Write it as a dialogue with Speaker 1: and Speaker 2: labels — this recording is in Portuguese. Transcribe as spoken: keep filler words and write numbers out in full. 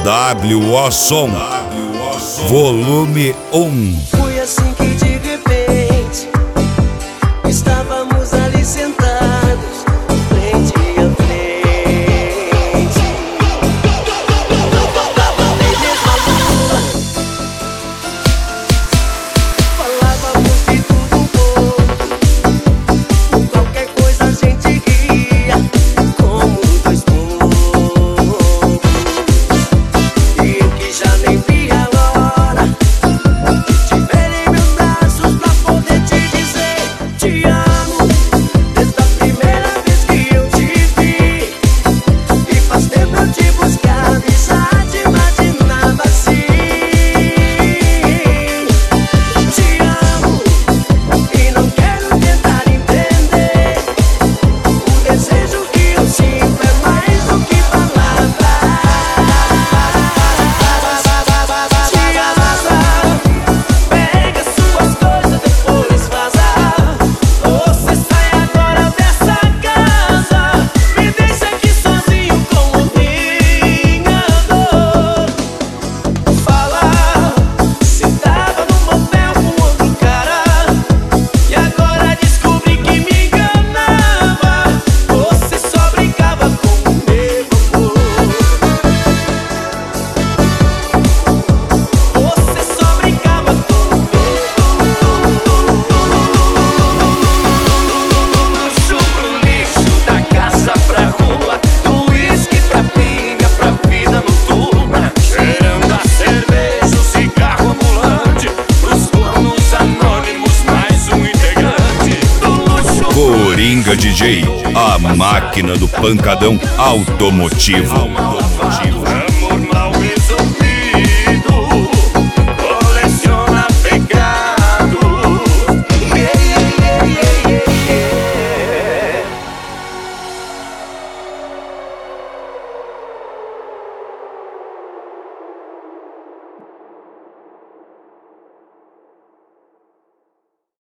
Speaker 1: W O Som, volume um.
Speaker 2: Foi assim que de repente estávamos ali sentados, frente a frente. Não faltava nem mesmo a lua. Falávamos de tudo um pouco, por qualquer coisa a gente ria, como dois bobos. E eu que já nem vi a hora de ver em meus braços pra poder te dizer te amo, desde a primeira vez que eu te vi. E faz tempo eu te buscava e já te imaginava assim. Te amo e não quero tentar entender. O desejo que eu sinto é mais do que palavras. Te amo, pega suas coisas, depois vaza. Você sai agora dessa casa, me deixa aqui sozinho com o vingador. Fala, se tava no motel com outro cara e agora descobri que me enganava. Você só brincava com o meu amor. Você só brincava com o meu luxo pro lixo, da casa pra rua, do uísque pra pinga, pra vida noturna, cheirando a cerveja, o cigarro ambulante, pros cornos anônimos, mais um integrante do luxo.
Speaker 1: Coringa D J, a máquina do pancadão automotivo.